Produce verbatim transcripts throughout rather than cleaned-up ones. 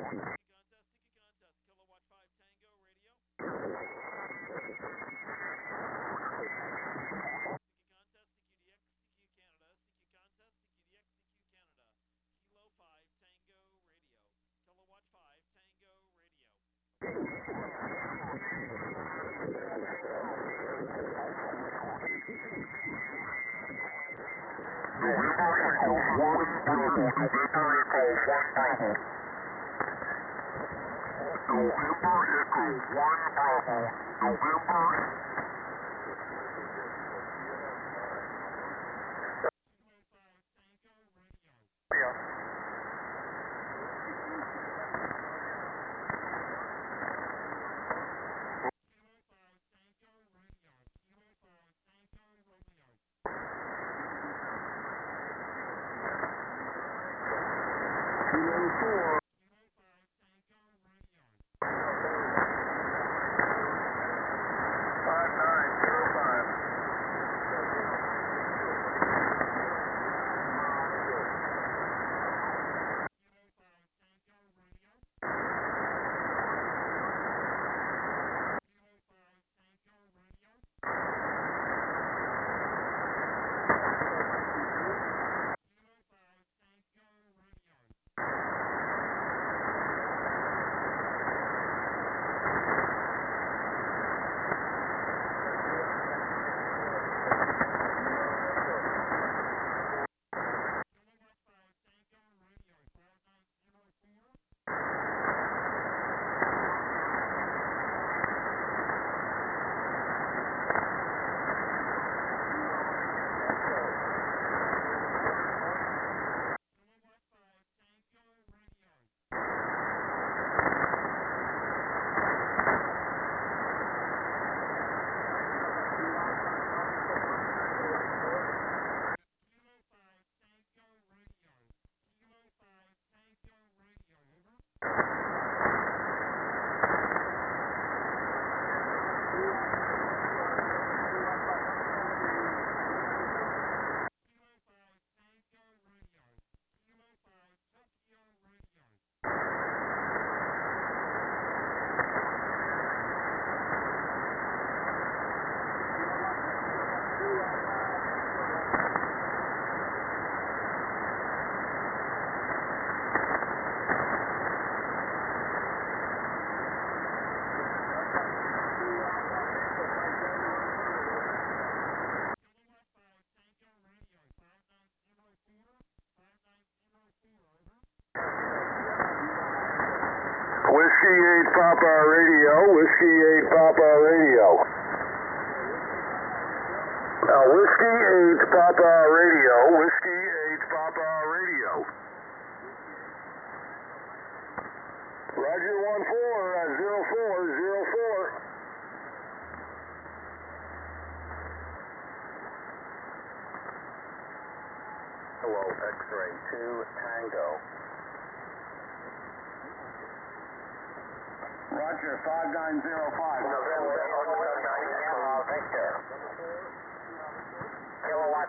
Whiskey eight Papa Radio, Whiskey eight Papa Radio. Now, Whiskey eight Papa Radio, Whiskey eight Papa Radio. Roger one four, uh, zero four, zero four. Hello, X-ray two Tango. Roger, five nine zero five. November, uh, Victor. Kilowatt.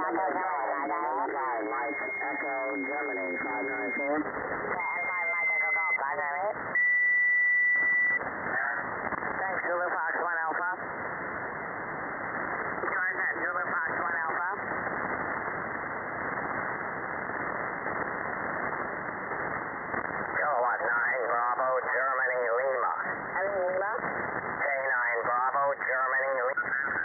Mike Echo Germany five nine four. Yeah, M five Mike Echo Golf five nine eight. Thanks, Zulu Fox one Alpha. Charge that Zulu Fox one Alpha. Kilowatt nine Bravo Germany Lima. Any Lima? K nine Bravo Germany Lima.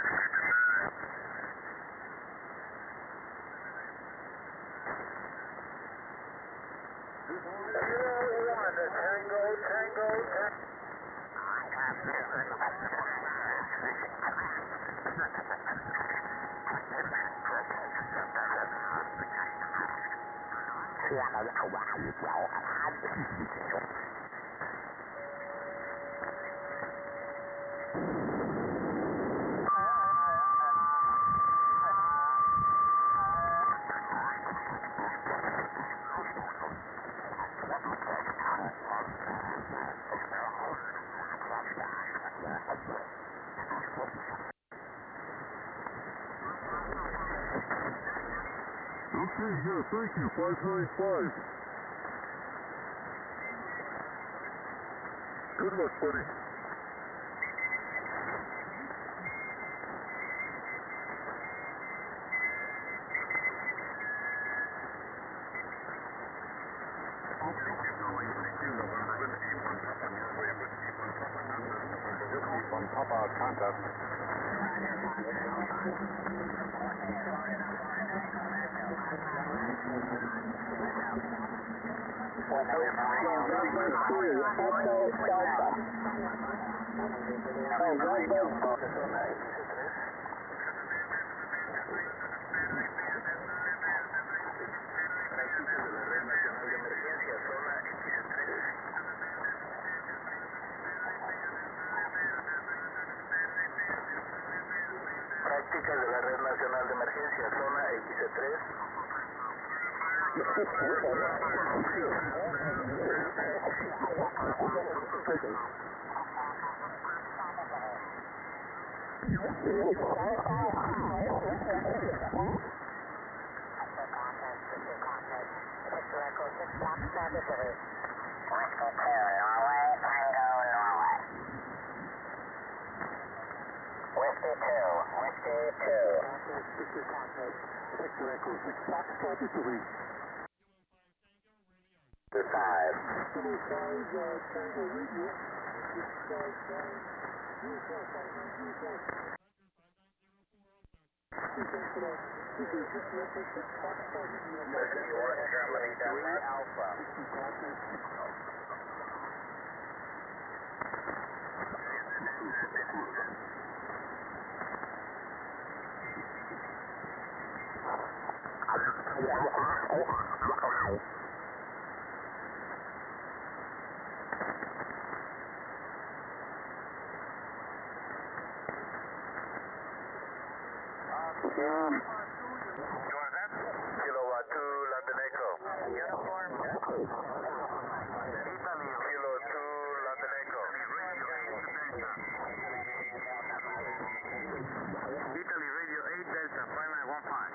Tango, Tango, Tango. Okay, yeah, thank you, five nine five. Good luck, buddy. From Papa Contest. Prácticas de la Red Nacional de Emergencia, zona X tres. Whiskey two, Norway, Tango, Norway. Whiskey two, Whiskey two. To five. Whiskey one, Germany, Denmark. Alpha. Kilowatt two, London Echo. Uniform. Italy, Kilo two, London Echo. Italy Radio eight Delta five nine one five.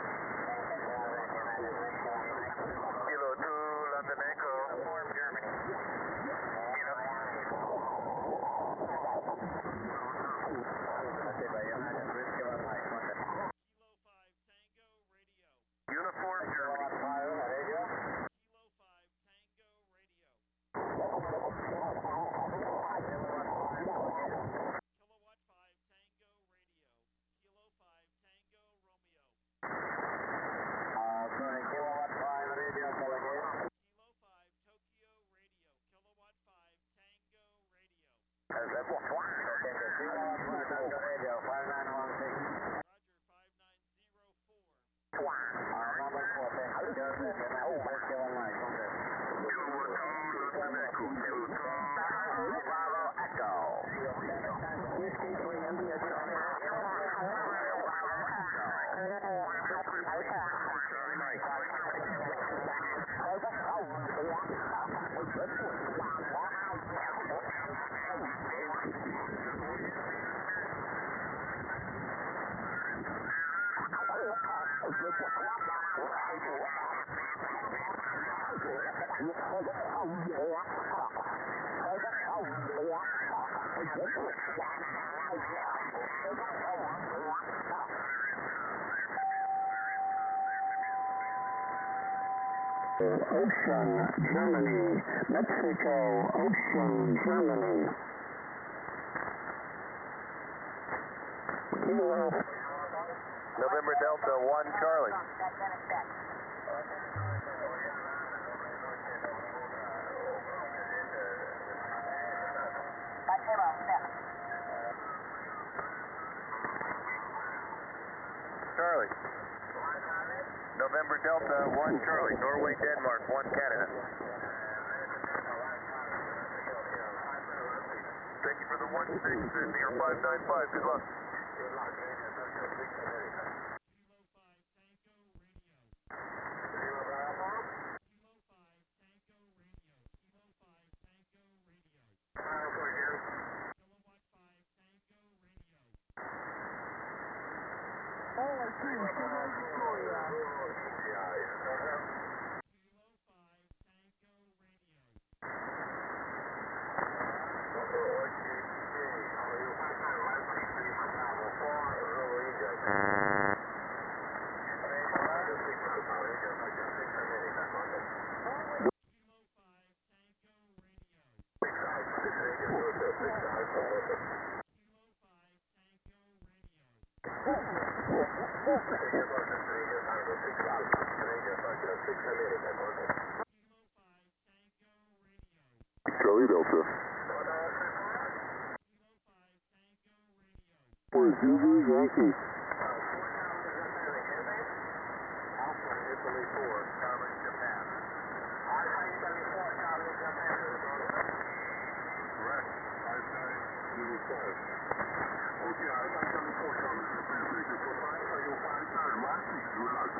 Kilo two, London Echo. Uniform, Germany. Kilo five Ocean, Germany, Mexico, Ocean, Germany. November Delta one Charlie. Charlie. November Delta one Charlie, Norway, Denmark, one Canada. Thank you for the one six and your five nine five. Good luck. Good luck. Charlie Delta. For Zulu Yankee. Alpha Italy four, Charlie Japan. Alpha Italy four, Charlie Japan. Correct. five nine zero five. Okay, Alpha Italy four, Charlie Japan. Thank you for five. Are you five nine? Last week, good luck.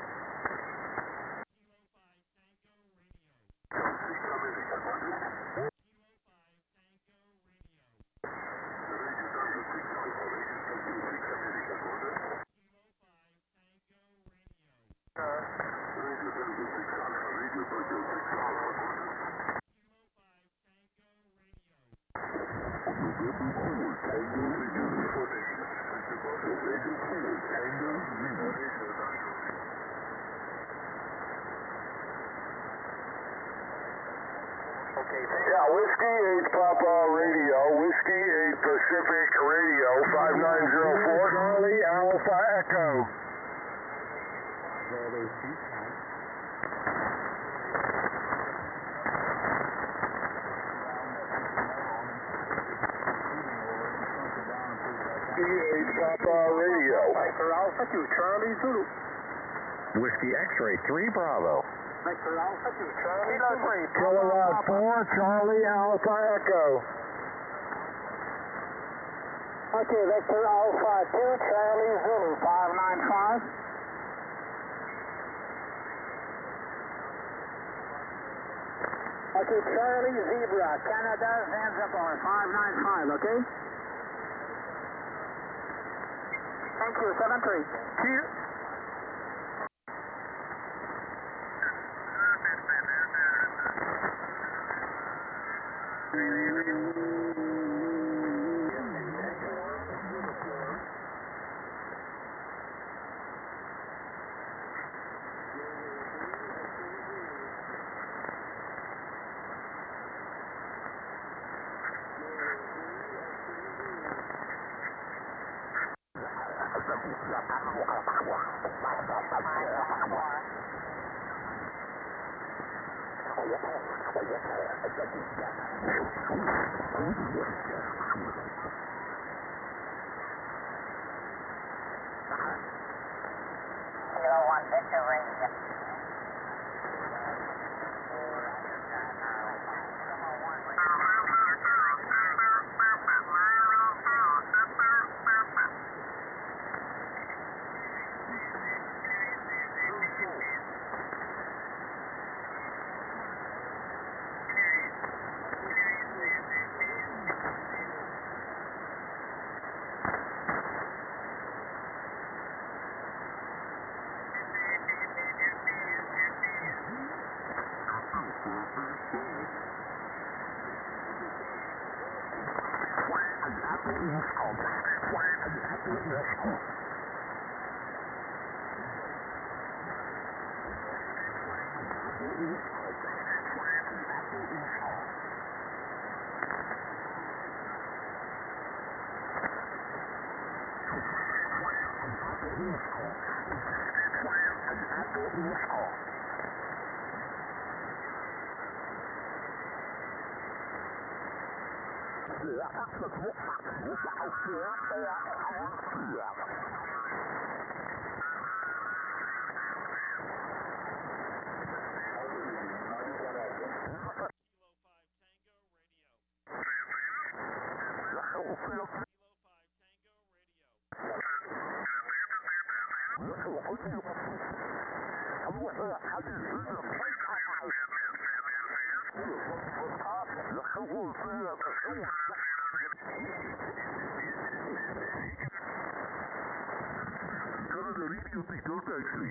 Yeah, Whiskey eight Papa Radio, Whiskey eight Pacific Radio, five nine zero four, Charlie Alpha Echo. Whiskey eight Papa Radio. Victor Alpha two, Charlie Zulu. Whiskey X-Ray three Bravo. Victor Alpha two, Charlie Zulu. Kilowatt four, Charlie Alpha Echo. Okay, Victor Alpha two, Charlie Zulu, five nine five. Okay, Charlie Zebra, Canada, Zanzibar, five nine five, okay? Thank you, seven three. Here. Kilo one Victor Radio. Canada Radio three, door taxi.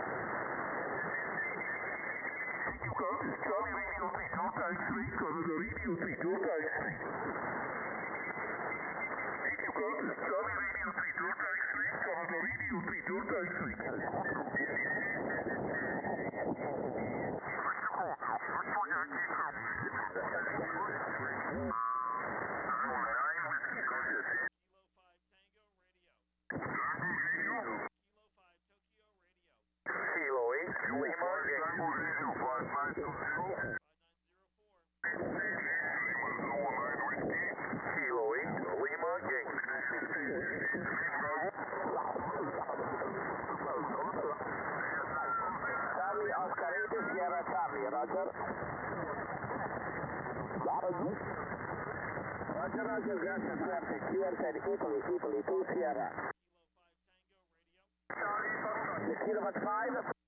You got this, Charlie Radio three, door taxi. Canada Radio three, door taxi. You got this, Charlie Radio three, door taxi. Canada Radio three, door taxi. Roger, Roger, gracias, suerte. Clear, Italy, Italy, two Sierra. Kilo five Tango Radio.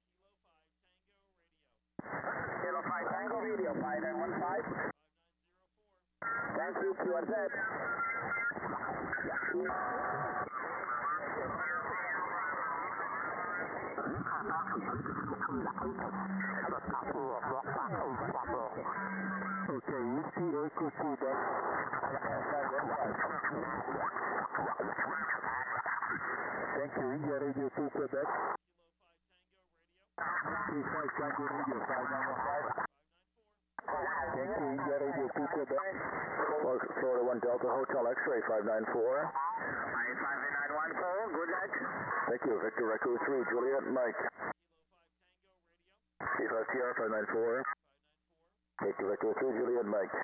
Kilo five Tango Radio, five nine one five. Thank you, Q R Z. Okay, you see Echo Quebec. Thank you, India Radio two Quebec. three five Tango Radio, five nine one five. Thank you, India Radio two Quebec. Florida one Delta Hotel X-ray five nine four. five nine one four, good night. Thank you, Victor Echo three, Juliet Mike. C five T R five nine four. Victor Echo three, Juliet Mike.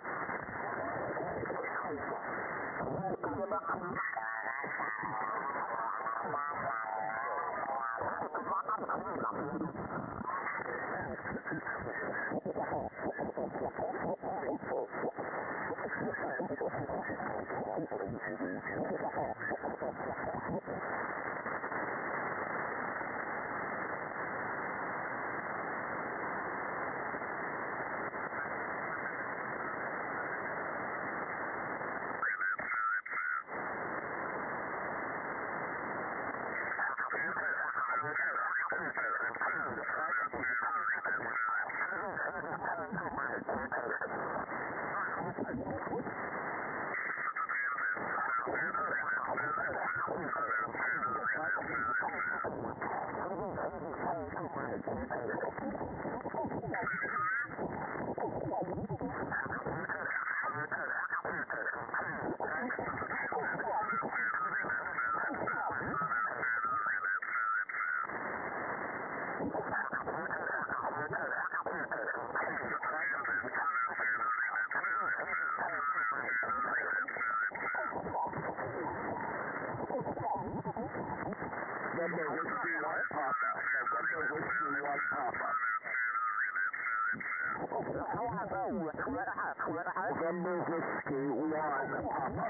November Whiskey one, Papa.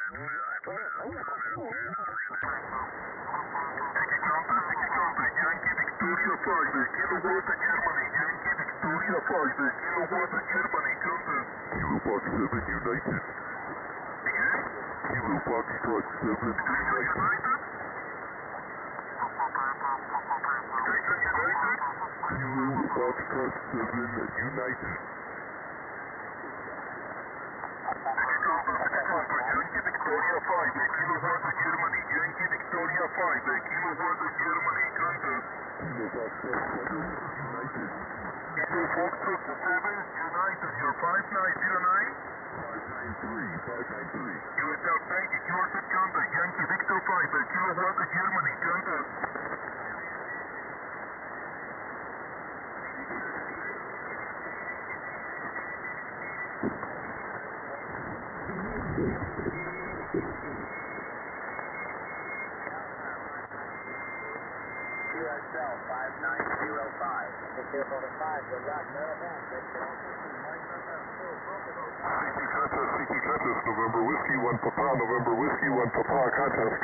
November Whiskey one Papa, November Whiskey one Papa, contest.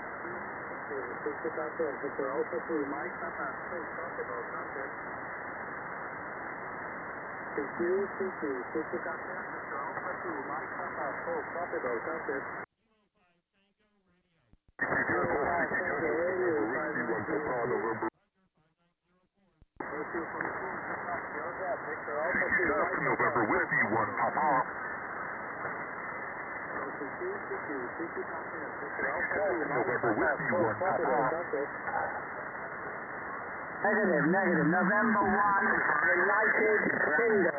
Victor Alpha two, Mike Papa, please talk about contest. C Q, C Q, C Q contest, Victor Alpha two, Mike Papa, please talk about contest. November Whiskey one Papa. November Whiskey one Papa. Negative, negative. November one, United Kingdom.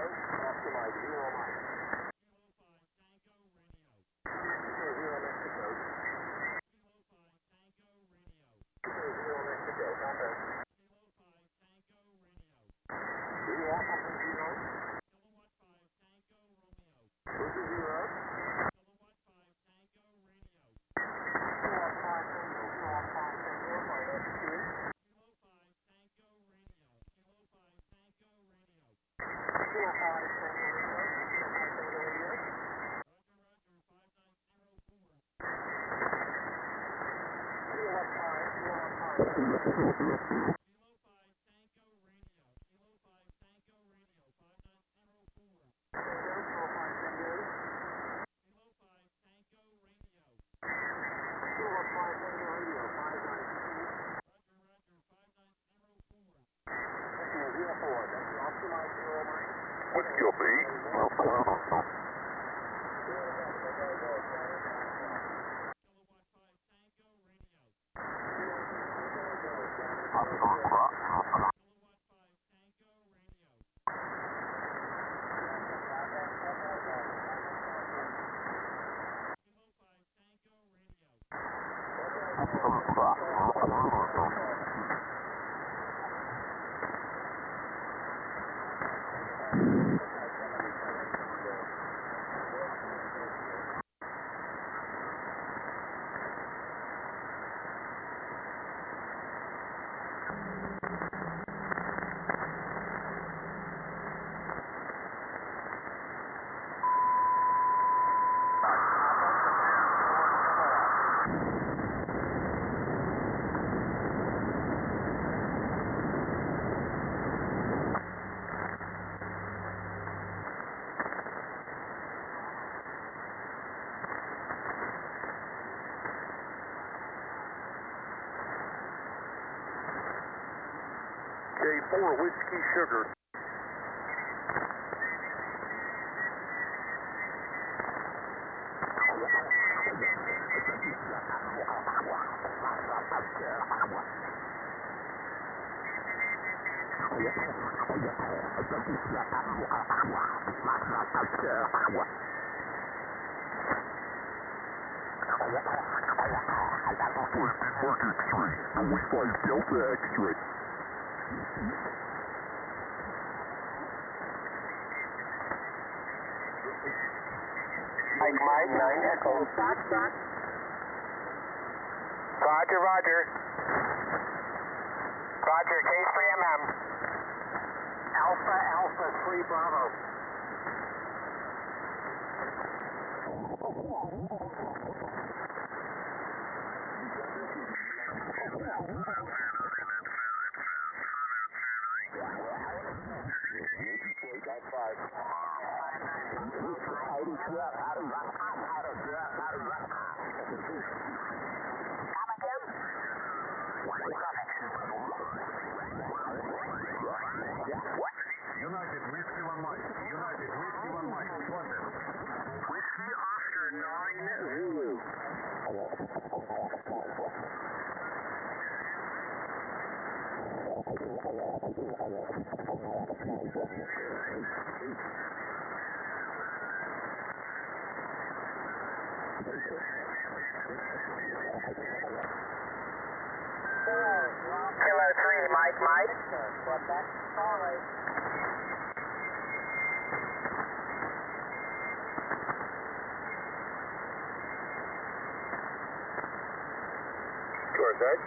Whiskey will be. J four Whiskey Sugar. Market three, we five Delta X-ray. Mike, Mike, nine Echo. Stop, stop. Roger, Roger. Roger, K three M M. Alpha, Alpha, three Bravo. United Whiskey one Mike. United Whiskey one Mike. London. Whiskey Oscar nine Zulu. Kilo three, Mike, Mike. Towards edge.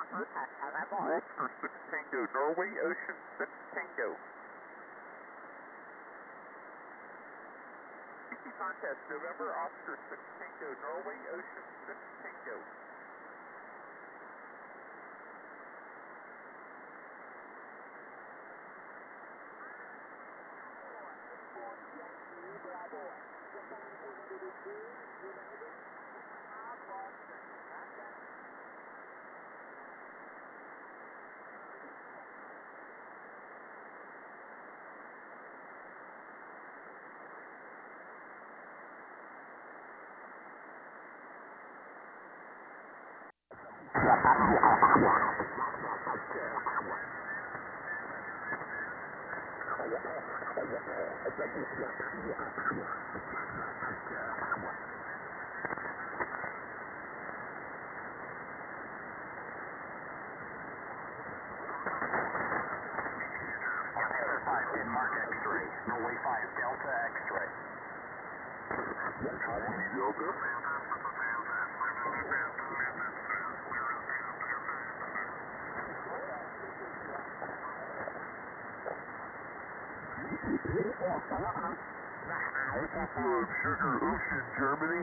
Oscar six Tango, Norway Ocean six Tango. Contest, November Oscar six Tango, Norway Ocean six Tango. Denmark X-ray, Norway five Delta X-ray. Yoga. Sugar Ocean, Germany.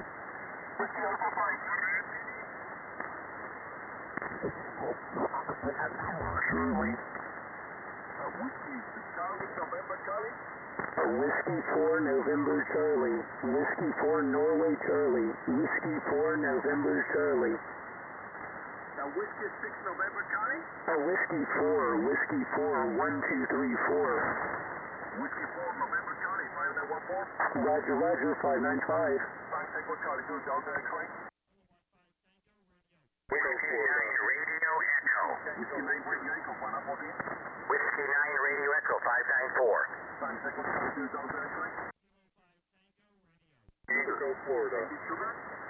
Shirley. Whiskey, Charlie, November, Charlie. Whiskey four, November, Charlie. Whiskey four, Norway, Charlie. Whiskey four, November, Charlie. Now, Whiskey six, November, Charlie. Whiskey four, Whiskey four, one two three four. Whiskey four, November, Charlie, five nine one four. Roger, Roger, five nine five. five Tango, Charlie, two Delta X-ray. Whiskey nine Radio Echo. Whiskey nine Radio Echo, five nine four. Whiskey nine Radio Echo, five nine four. five Tango, Charlie, two Delta X-ray. Echo, Florida. Andy Sugar.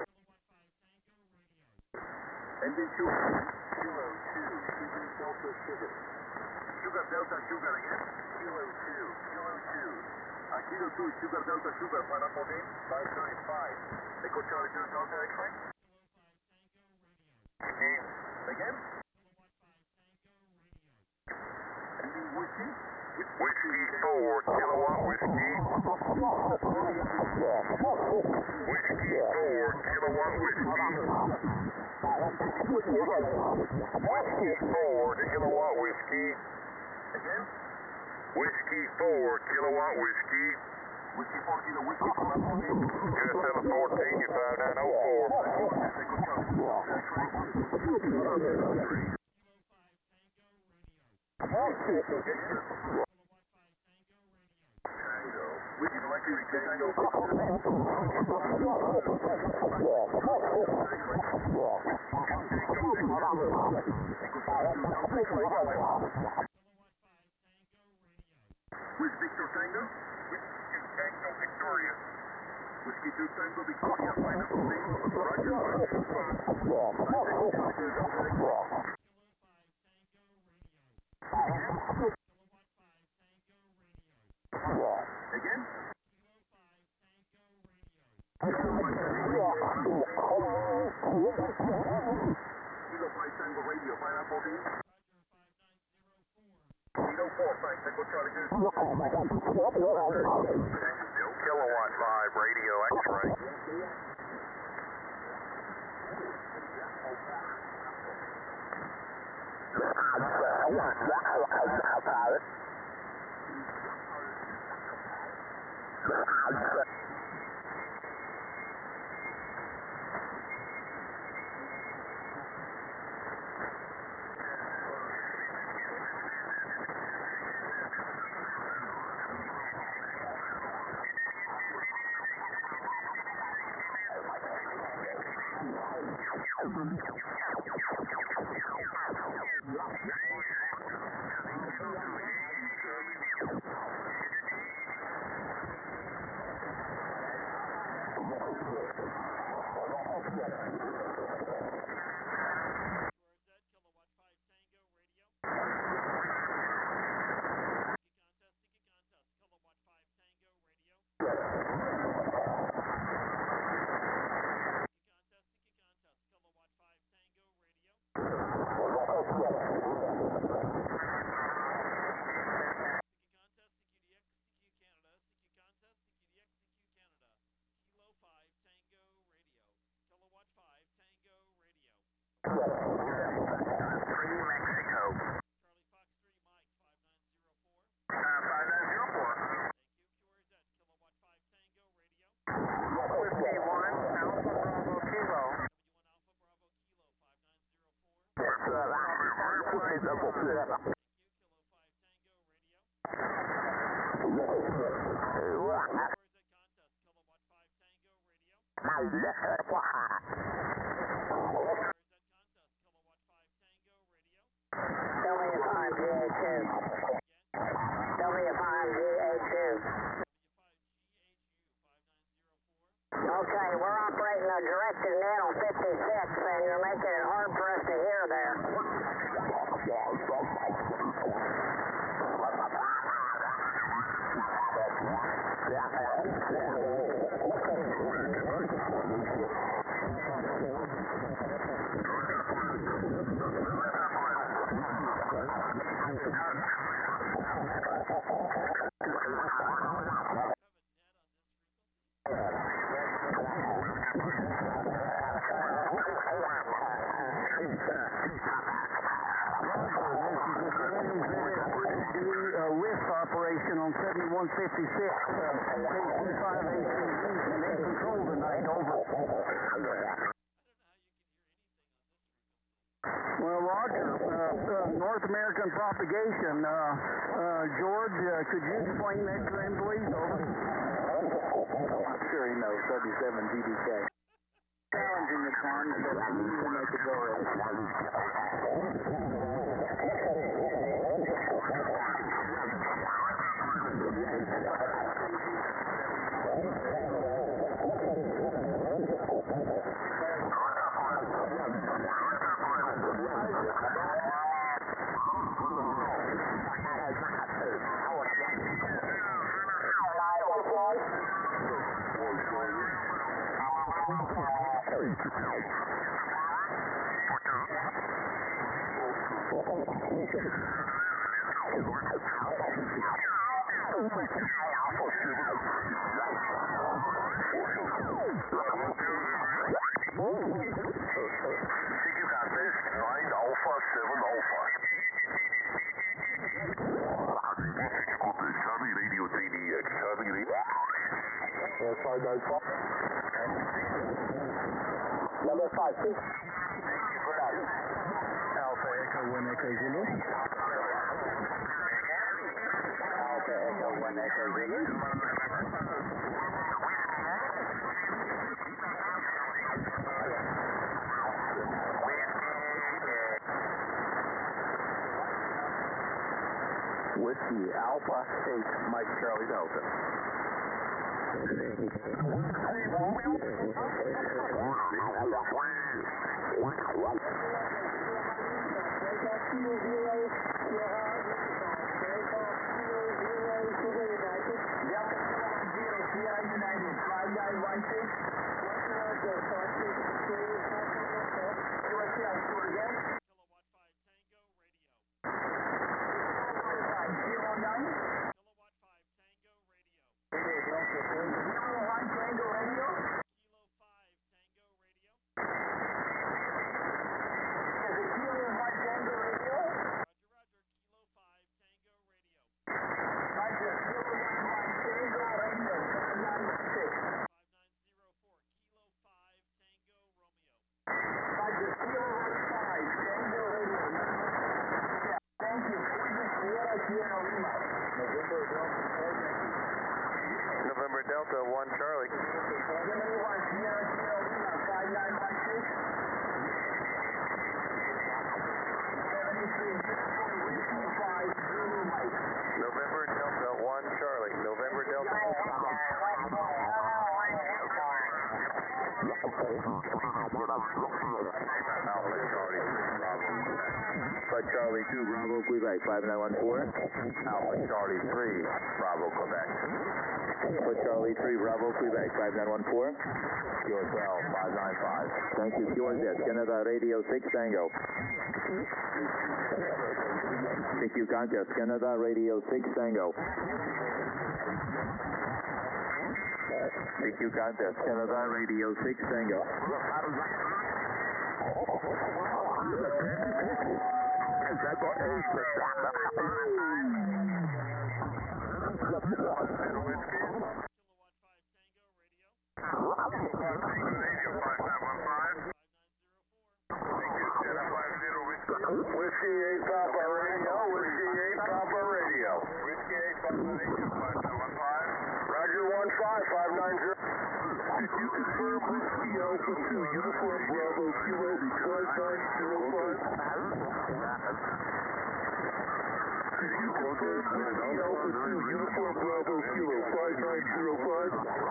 Andy Sugar. Kilo two, Sugar Delta Sugar. Sugar Delta Sugar again. Kilo two, Kilo two. Uh, Kilo two, Sugar Delta Sugar, five nine four. five nine five. Echo Charlie, two Delta X-ray. Again? Ending Whiskey. Whiskey four, kilowatt whiskey. Whiskey four, kilowatt whiskey. Whiskey four, kilowatt whiskey. Again? Whiskey four, kilowatt whiskey. Whiskey four, Kilo Whiskey, five nine four. U S seven fourteen, you five nine oh four. Echo Charlie. Whiskey Electric Tango. With Victor Tango. Whiskey Tango Victoria. Whiskey two Tango Victoria, five nine four. Roger, Roger, Again? Kilo five Tango Radio, five nine four. Kilo four, five Tango Charlie, two. Kilowatt five, radio X-ray. five G A two. W five G A two. Okay, we're operating a directed net on fifty-six, and you're making it hard for us to hear there. Operation on seventy-one fifty-six, uh, K five A C and they control tonight, over. Well, Roger, uh, uh, North American propagation, uh, uh, George, uh, could you explain that to him, please, over? I'm sure he knows, thirty-seven G D K. Challenging the times, but we will make it go right. Number five, two. Alpha Echo one Echo Zulu. Alpha Echo one Echo Zulu. Whiskey Alpha eight, Mike Charlie Delta. November Delta one Charlie. November Delta one Charlie. November Delta. Alpha Charlie two, Bravo, Quebec, five nine one four. Alpha Charlie three, Bravo, Quebec. Alpha Charlie three, Bravo, Quebec, five nine one four. Q S L five nine five. Thank you, Q S S, Canada Radio six Tango. Thank you, Comcast, Canada Radio six Tango. Thank you, Comcast, Canada Radio six Tango. five nine one five. Thank you, Sierra five zero Whiskey. Whiskey eight Papa Radio, Whiskey eight Papa Radio. Whiskey eight Papa Radio, five nine one five. Roger, one five five nine zero. Did you confirm Whiskey Alpha two Uniform Bravo Kilo five nine zero five? Did you confirm Whiskey Alpha two Uniform Bravo Kilo five nine zero five?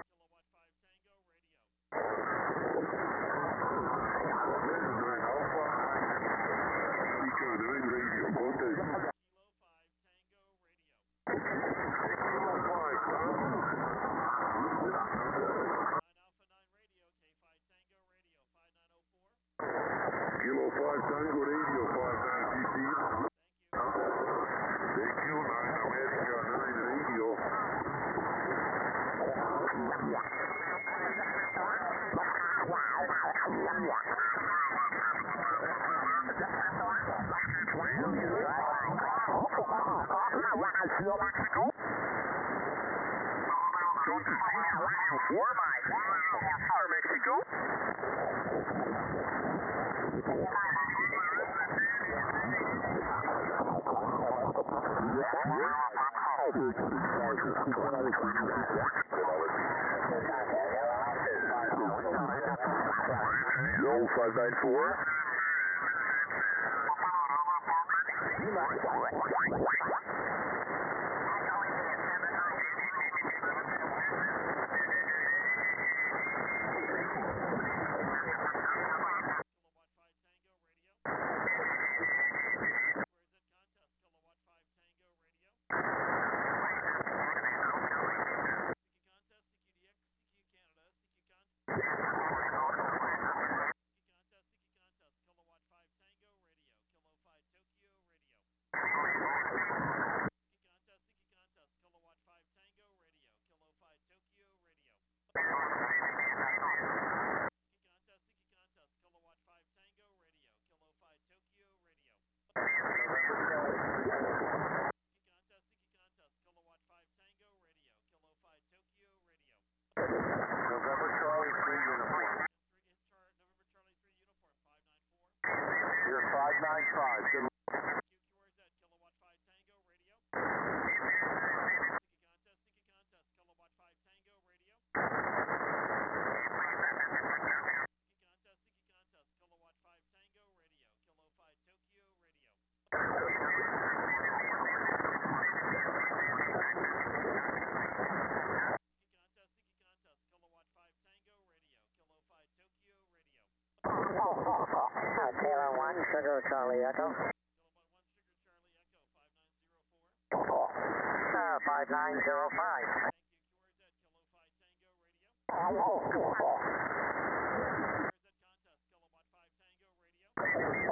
Kilo five Tango Radio, five nine G T. Thank you, nine America, nine Radio. Mexico. Yo, five nine four. November Charlie three Uniform. November Charlie three Uniform, five nine four. You're five nine five. Good. Q Q R Z, Kilowatt five Tango Radio. Sticky contest, sticky contest, Kilowatt five Tango Radio. Sticky contest, sticky contest, Kilowatt five Tango Radio. Kilo five Tokyo Radio. Kilowatt five Tango Radio, Kilo five Tokyo Radio. Taylor one, Sugar Charlie Echo. Kilowatt one, Sugar Charlie Echo, five nine zero four. Uh, five nine zero five. Thank you, Q R Z, Kilo five Tango Radio. Q R Z contest, Kilowatt five Tango Radio. Q R Z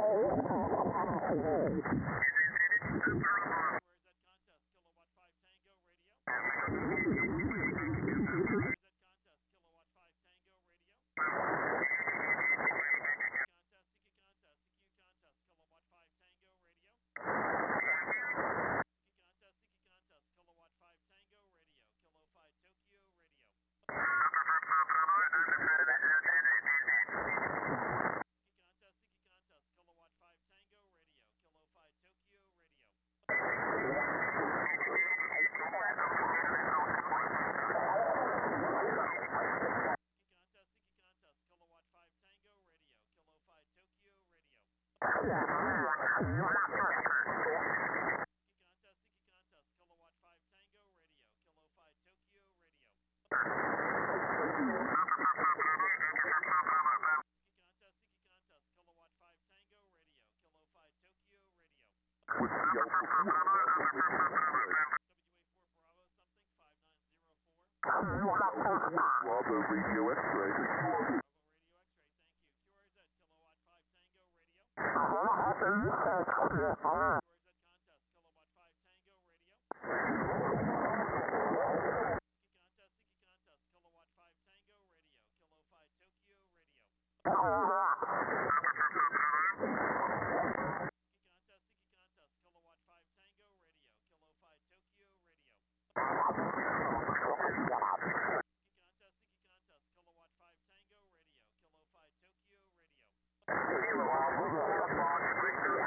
contest, Kilowatt five Tango Radio. Kilowatt five Tango Radio. Contest, sticky contest, C Q contest, Kilowatt five Tango Radio. Sticky contest, sticky contest, Kilowatt five Tango Radio. Kilo five Tokyo Radio. Sticky contest, sticky contest, Kilowatt five Tango Radio. Kilo five Tokyo Radio. Kilowatt five Tango Radio, Kilo five Tokyo Radio. Sticky contest, sticky contest, Kilowatt five Tango Radio, Kilo five Tokyo Radio. Sticky contest, sticky contest, Kilowatt five Tango Radio, Kilo five Tokyo Radio. W A four Bravo something, five nine zero four. Bravo Radio X-ray. Q R Z contest, Kilowatt five Tango Radio. Sticky contest, sticky contest, Kilowatt five Tango Radio, Kilo five Tokyo Radio. Sticky contest, sticky contest, Kilowatt five Tango Radio, Kilo five Tokyo Radio. Sticky contest, sticky contest, Kilowatt five Tango Radio, Kilo five Tokyo Radio. Kilo Alpha, Fox Victor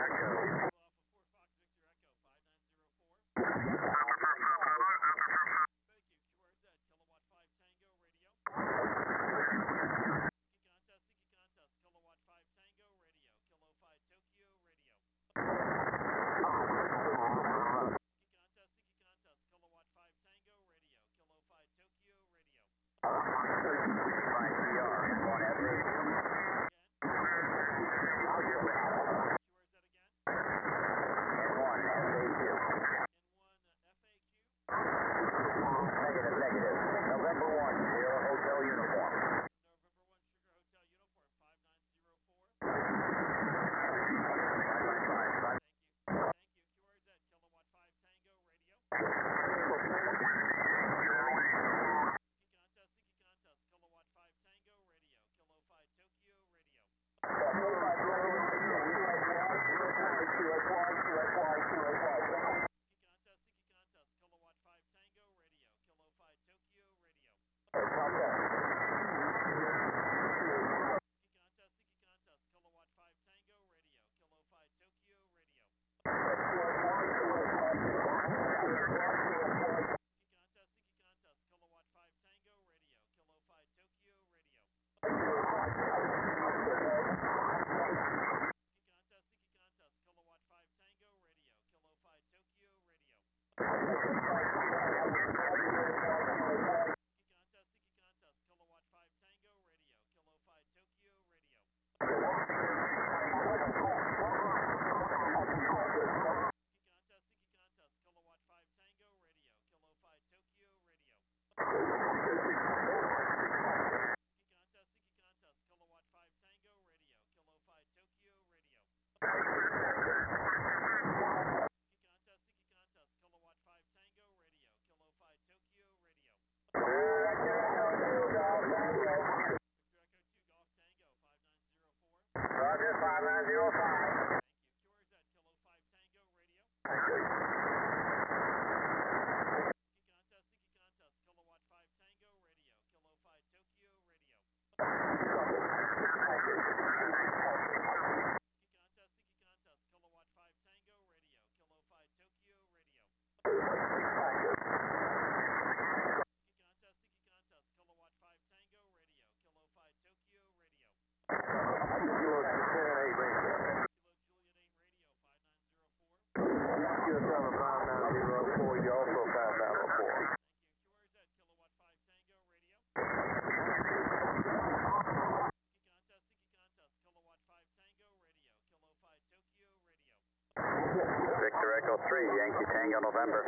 Echo three, Yankee Tango November.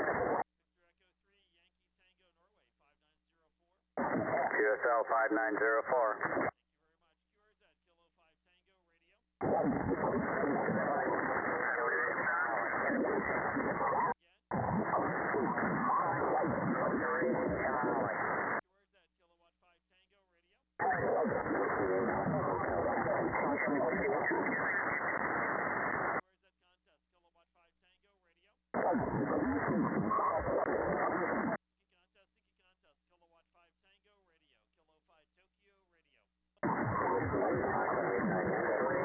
Q S L five nine zero four. Kilowatt five Tango Radio.